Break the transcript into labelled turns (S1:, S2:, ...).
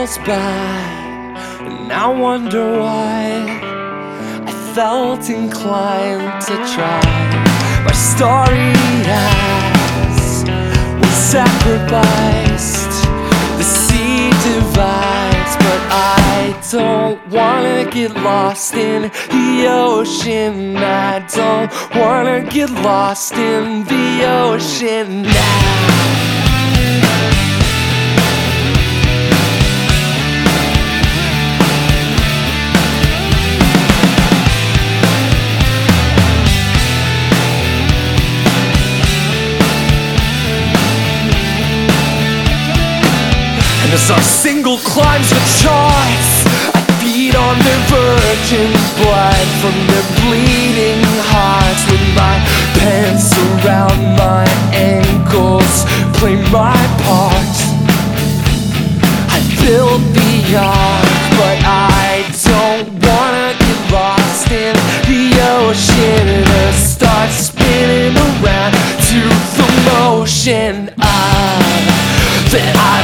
S1: goes by, and I wonder why I felt inclined to try. My story was sacrificed. The sea divides, but I don't wanna get lost in the ocean. I don't wanna get lost in the ocean now. As our single climbs the charts, I feed on their virgin blood from their bleeding hearts. With my pants around my ankles, play my part. I built the ark, but I don't wanna get lost in the ocean or start spinning around to the motion of that I